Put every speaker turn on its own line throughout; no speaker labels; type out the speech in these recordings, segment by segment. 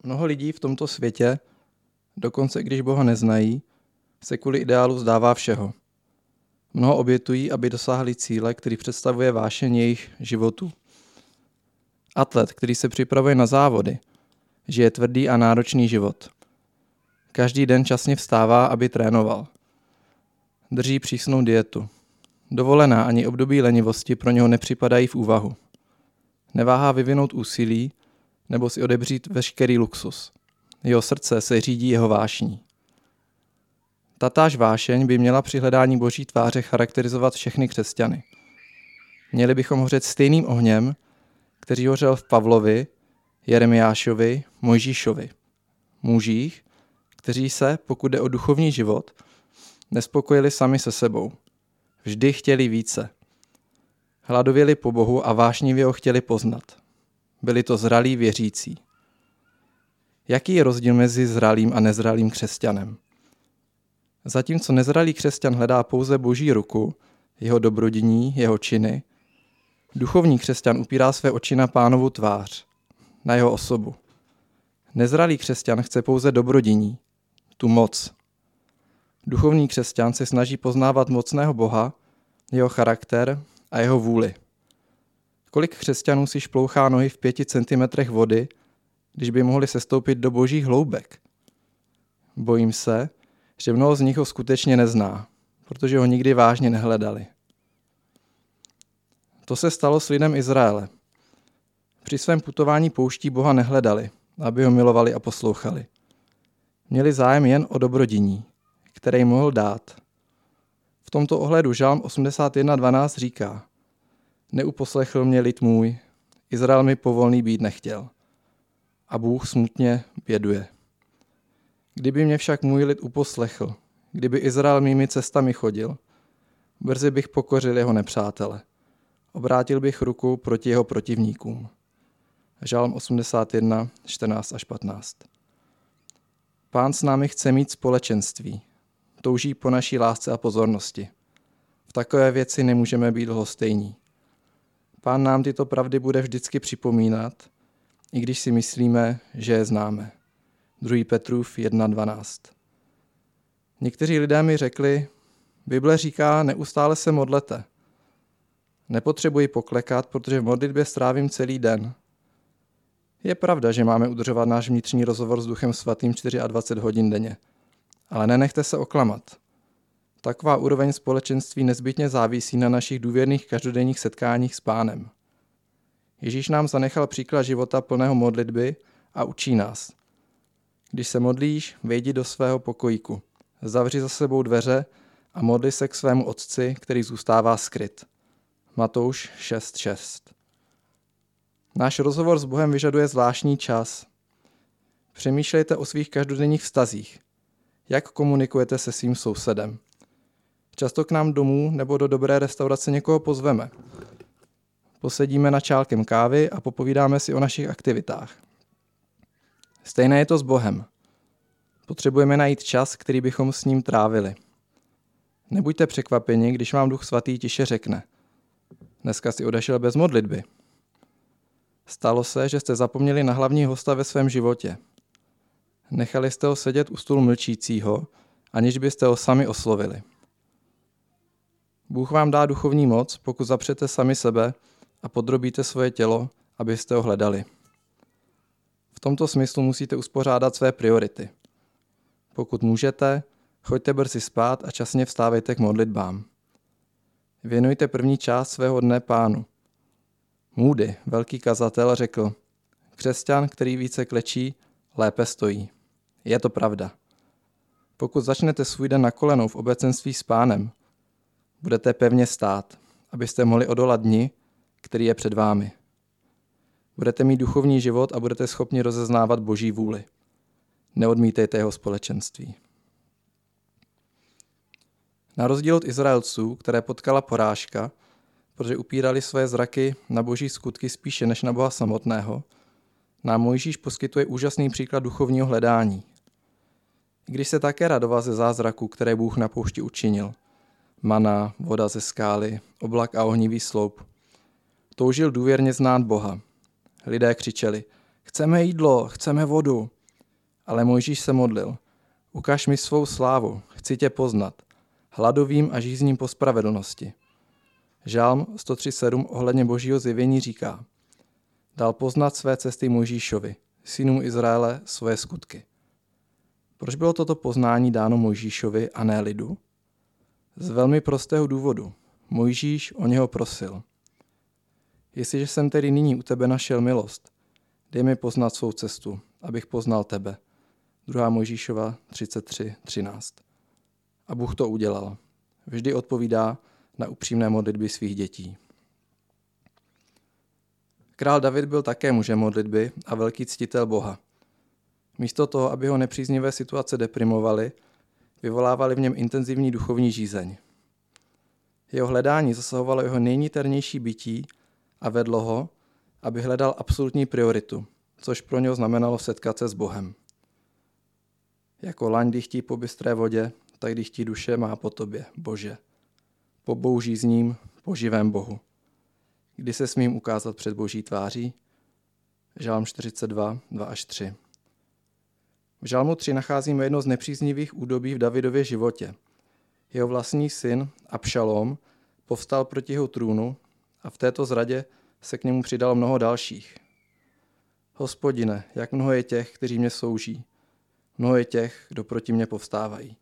Mnoho lidí v tomto světě, dokonce když Boha neznají, se kvůli ideálu vzdává všeho. Mnoho obětují, aby dosáhli cíle, který představuje vášeň jejich životu. Atlet, který se připravuje na závody, žije tvrdý a náročný život. Každý den časně vstává, aby trénoval. Drží přísnou dietu. Dovolená ani období lenivosti pro něho nepřipadají v úvahu. Neváhá vyvinout úsilí nebo si odebřít veškerý luxus. Jeho srdce se řídí jeho vášní. Tatáž vášeň by měla při hledání Boží tváře charakterizovat všechny křesťany. Měli bychom hořet stejným ohněm, který hořel v Pavlovi, Jeremiášovi, Mojžíšovi. Mužích, kteří se, pokud jde o duchovní život, nespokojili sami se sebou. Vždy chtěli více. Hladověli po Bohu a vášnivě ho chtěli poznat. Byli to zralí věřící. Jaký je rozdíl mezi zralým a nezralým křesťanem? Zatímco nezralý křesťan hledá pouze Boží ruku, jeho dobrodiní, jeho činy, duchovní křesťan upírá své oči na Pánovu tvář, na jeho osobu. Nezralý křesťan chce pouze dobrodiní, tu moc. Duchovní křesťan se snaží poznávat mocného Boha, jeho charakter a jeho vůli. Kolik křesťanů si šplouchá nohy v 5 centimetrech vody, když by mohli sestoupit do božích hloubek? Bojím se, že mnoho z nich ho skutečně nezná, protože ho nikdy vážně nehledali. To se stalo s lidem Izraele. Při svém putování pouští Boha nehledali, aby ho milovali a poslouchali. Měli zájem jen o dobrodiní, které jim mohl dát. V tomto ohledu Žalm 81.12 říká: Neuposlechl mě lid můj, Izrael mi povolný být nechtěl. A Bůh smutně běduje. Kdyby mě však můj lid uposlechl, kdyby Izrael mými cestami chodil, brzy bych pokořil jeho nepřátele. Obrátil bych ruku proti jeho protivníkům. Žalm 81, 14 až 15. Pán s námi chce mít společenství. Touží po naší lásce a pozornosti. V takové věci nemůžeme být lhostejní. Pán nám tyto pravdy bude vždycky připomínat, i když si myslíme, že je známe. 2. Petrův 1.12. Někteří lidé mi řekli, Bible říká, neustále se modlete. Nepotřebuji poklekat, protože v modlitbě strávím celý den. Je pravda, že máme udržovat náš vnitřní rozhovor s Duchem Svatým 24 hodin denně. Ale nenechte se oklamat. Taková úroveň společenství nezbytně závisí na našich důvěrných každodenních setkáních s Pánem. Ježíš nám zanechal příklad života plného modlitby a učí nás. Když se modlíš, vejdi do svého pokojíku, zavři za sebou dveře a modli se k svému Otci, který zůstává skryt. Matouš 6.6. Náš rozhovor s Bohem vyžaduje zvláštní čas. Přemýšlejte o svých každodenních vztazích. Jak komunikujete se svým sousedem? Často k nám domů nebo do dobré restaurace někoho pozveme. Posedíme nad čálkem kávy a popovídáme si o našich aktivitách. Stejné je to s Bohem. Potřebujeme najít čas, který bychom s ním trávili. Nebuďte překvapeni, když vám Duch Svatý tiše řekne: Dneska si odešel bez modlitby. Stalo se, že jste zapomněli na hlavní hosta ve svém životě. Nechali jste ho sedět u stolu mlčícího, aniž byste ho sami oslovili. Bůh vám dá duchovní moc, pokud zapřete sami sebe a podrobíte svoje tělo, abyste ho hledali. V tomto smyslu musíte uspořádat své priority. Pokud můžete, choďte brzy spát a časně vstávejte k modlitbám. Věnujte první část svého dne Pánu. Moody, velký kazatel, řekl: Křesťan, který více klečí, lépe stojí. Je to pravda. Pokud začnete svůj den na kolenou v obecenství s Pánem, budete pevně stát, abyste mohli odolat dni, který je před vámi. Budete mít duchovní život a budete schopni rozeznávat Boží vůli. Neodmítejte jeho společenství. Na rozdíl od Izraelců, které potkala porážka, protože upírali své zraky na Boží skutky spíše než na Boha samotného, nám Mojžíš poskytuje úžasný příklad duchovního hledání. I když se také radoval ze zázraků, které Bůh na poušti učinil, mana, voda ze skály, oblak a ohnivý sloup, toužil důvěrně znát Boha. Lidé křičeli: Chceme jídlo, chceme vodu. Ale Mojžíš se modlil. Ukaž mi svou slávu, chci tě poznat. Hladovým a žízním po spravedlnosti. Žálm 103:7 ohledně Božího zjevení říká: Dal poznat své cesty Mojžíšovi, synům Izraele svoje skutky. Proč bylo toto poznání dáno Mojžíšovi a ne lidu? Z velmi prostého důvodu. Mojžíš o něho prosil. Jestliže jsem tedy nyní u tebe našel milost, dej mi poznat svou cestu, abych poznal tebe. 2. Mojžíšova 33:13. A Bůh to udělal. Vždy odpovídá na upřímné modlitby svých dětí. Král David byl také mužem modlitby a velký ctitel Boha. Místo toho, aby ho nepříznivé situace deprimovaly, vyvolávali v něm intenzivní duchovní žízeň. Jeho hledání zasahovalo jeho nejniternější bytí a vedlo ho, aby hledal absolutní prioritu, což pro něho znamenalo setkat se s Bohem. Jako laň dychtí po bystré vodě, tak dychtí duše má po tobě, Bože. Po Bohu žízním, po živém Bohu. Kdy se smím ukázat před Boží tváří? Žálm 42, 2-3. V Žálmu 3 nacházíme jedno z nepříznivých údobí v Davidově životě. Jeho vlastní syn Abšalom povstal proti jeho trůnu a v této zradě se k němu přidalo mnoho dalších. Hospodine, jak mnoho je těch, kteří mě souží. Mnoho je těch, kdo proti mě povstávají.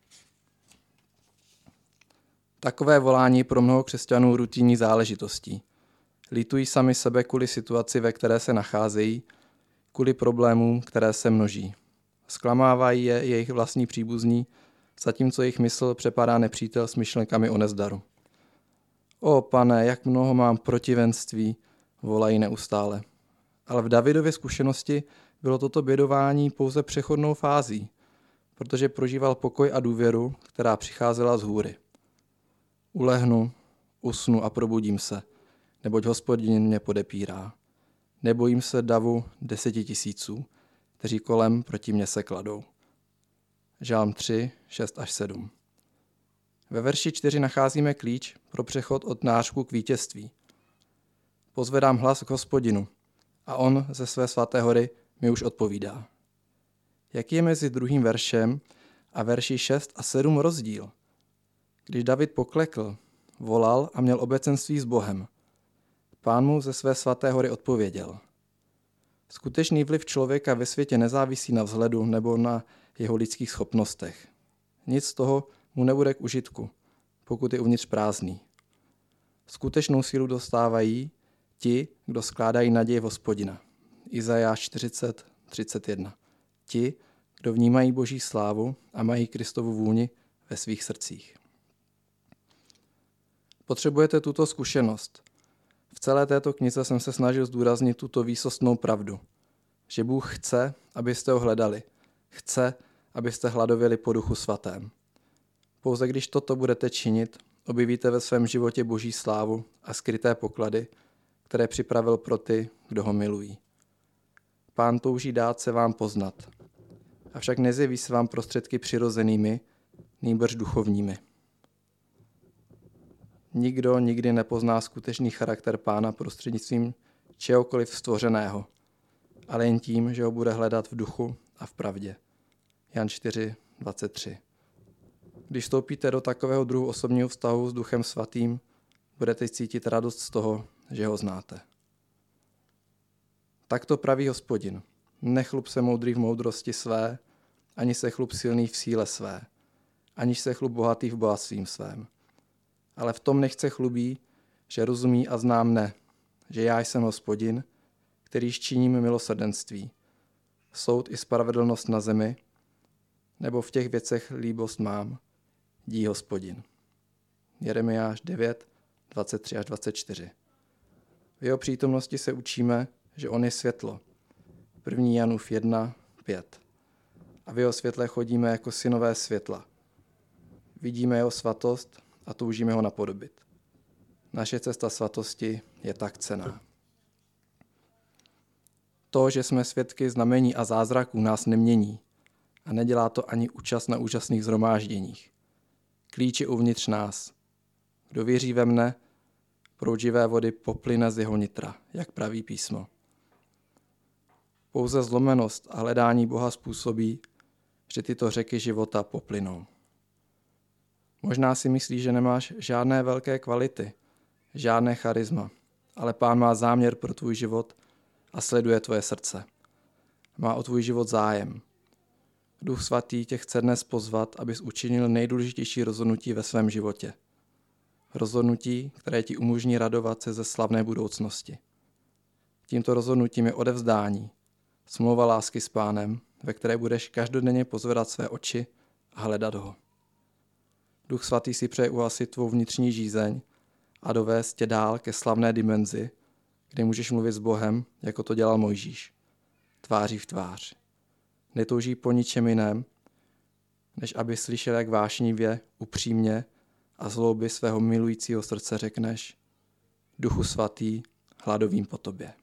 Takové volání pro mnoho křesťanů rutinní záležitostí. Lítují sami sebe kvůli situaci, ve které se nacházejí, kvůli problémům, které se množí. Zklamávají je jejich vlastní příbuzní, zatímco jejich mysl přepadá nepřítel s myšlenkami o nezdaru. O Pane, jak mnoho mám protivenství, volají neustále. Ale v Davidově zkušenosti bylo toto bědování pouze přechodnou fází, protože prožíval pokoj a důvěru, která přicházela z hůry. Ulehnu, usnu a probudím se, neboť Hospodin mě podepírá. Nebojím se davu 10 000, kteří kolem proti mně se kladou. Žálm 3, 6-7. Ve verši 4 nacházíme klíč pro přechod od nářku k vítězství. Pozvedám hlas k Hospodinu a on ze své svaté hory mi už odpovídá. Jaký je mezi druhým veršem a verši 6 a 7 rozdíl? Když David poklekl, volal a měl obecenství s Bohem. Pán mu ze své svaté hory odpověděl. Skutečný vliv člověka ve světě nezávisí na vzhledu nebo na jeho lidských schopnostech. Nic z toho mu nebude k užitku, pokud je uvnitř prázdný. Skutečnou sílu dostávají ti, kdo skládají naději v Hospodina. Izajáš 40, 31. Ti, kdo vnímají Boží slávu a mají Kristovu vůni ve svých srdcích. Potřebujete tuto zkušenost. V celé této knize jsem se snažil zdůraznit tuto výsostnou pravdu, že Bůh chce, abyste ho hledali. Chce, abyste hladověli po Duchu Svatém. Pouze když toto budete činit, objevíte ve svém životě Boží slávu a skryté poklady, které připravil pro ty, kdo ho milují. Pán touží dát se vám poznat, avšak nezjeví se vám prostředky přirozenými, nýbrž duchovními. Nikdo nikdy nepozná skutečný charakter Pána prostřednictvím čehokoliv stvořeného, ale jen tím, že ho bude hledat v duchu a v pravdě. Jan 4, 23. Když vstoupíte do takového druhu osobního vztahu s Duchem Svatým, budete cítit radost z toho, že ho znáte. Takto praví Hospodin. Nechlup se moudrý v moudrosti své, ani se chlup silný v síle své, aniž se chlup bohatý v bohatstvím svém. Ale v tom nechce chlubí, že rozumí a zná mne, že já jsem Hospodin, kterýž činím milosrdenství, soud i spravedlnost na zemi, nebo v těch věcech líbost mám, dí Hospodin. Jeremiáš 9, 23-24. V jeho přítomnosti se učíme, že on je světlo. 1. Janův 1, 5. A v jeho světle chodíme jako synové světla. Vidíme jeho svatost a toužíme ho napodobit. Naše cesta svatosti je tak cenná. To, že jsme svědky znamení a zázraků, nás nemění a nedělá to ani účast na úžasných shromážděních. Klíč je uvnitř nás. Kdo věří ve mne, proud živé vody poplyne z jeho nitra, jak praví písmo. Pouze zlomenost a hledání Boha způsobí, že tyto řeky života poplynou. Možná si myslíš, že nemáš žádné velké kvality, žádné charisma, ale Pán má záměr pro tvůj život a sleduje tvoje srdce. Má o tvůj život zájem. Duch Svatý tě chce dnes pozvat, abys učinil nejdůležitější rozhodnutí ve svém životě. Rozhodnutí, které ti umožní radovat se ze slavné budoucnosti. Tímto rozhodnutím je odevzdání, smlouva lásky s Pánem, ve které budeš každodenně pozvedat své oči a hledat ho. Duch Svatý si přeje uhasit tvou vnitřní žízeň a dovést tě dál ke slavné dimenzi, kde můžeš mluvit s Bohem, jako to dělal Mojžíš, tváří v tvář. Netouží po ničem jiném, než aby slyšel, jak vášnivě, upřímně a z hloubi svého milujícího srdce řekneš: Duchu Svatý, hladovím po tobě.